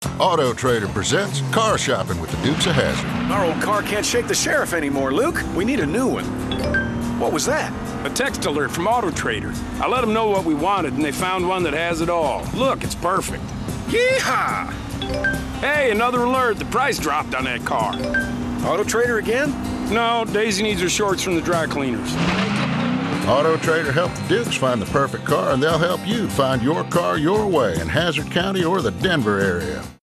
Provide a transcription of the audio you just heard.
Auto Trader presents car shopping with the Dukes of Hazzard. Our old car can't shake the sheriff anymore, Luke. We need a new one. What was that? A text alert from Auto Trader. I let them know what we wanted, and they found one that has it all. Look, it's perfect. Yeehaw! Hey, another alert. The price dropped on that car. Auto Trader again? No, Daisy needs her shorts from the dry cleaners. Auto Trader helped the Dukes find the perfect car, and they'll help you find your car your way in Hazzard County or the Denver area.